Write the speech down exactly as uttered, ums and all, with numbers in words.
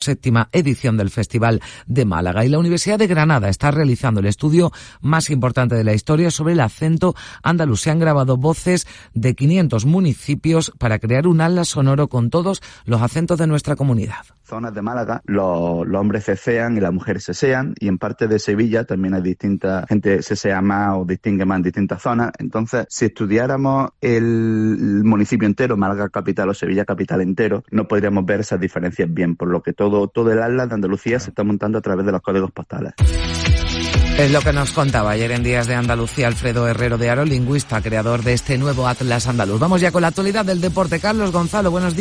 decimoséptima edición del Festival de Málaga. Y la Universidad de Granada está realizando el estudio más importante de la historia sobre el acento andaluz. Se han grabado voces de quinientos municipios para crear un atlas sonoro con todos los acentos de nuestra comunidad. Zonas de Málaga, los, los hombres cesean y las mujeres sesean, y en parte de Sevilla también hay distintas, gente sesea más o distingue más en distintas zonas. Entonces, si estudiáramos el municipio entero, Málaga capital o Sevilla capital entero, no podríamos ver esas diferencias bien, por lo que todo, todo el atlas de Andalucía se está montando a través de los códigos postales. Es lo que nos contaba ayer en Días de Andalucía Alfredo Herrero de Aro, lingüista, creador de este nuevo atlas andaluz. Vamos ya con la actualidad del deporte. Carlos Gonzalo, buenos días.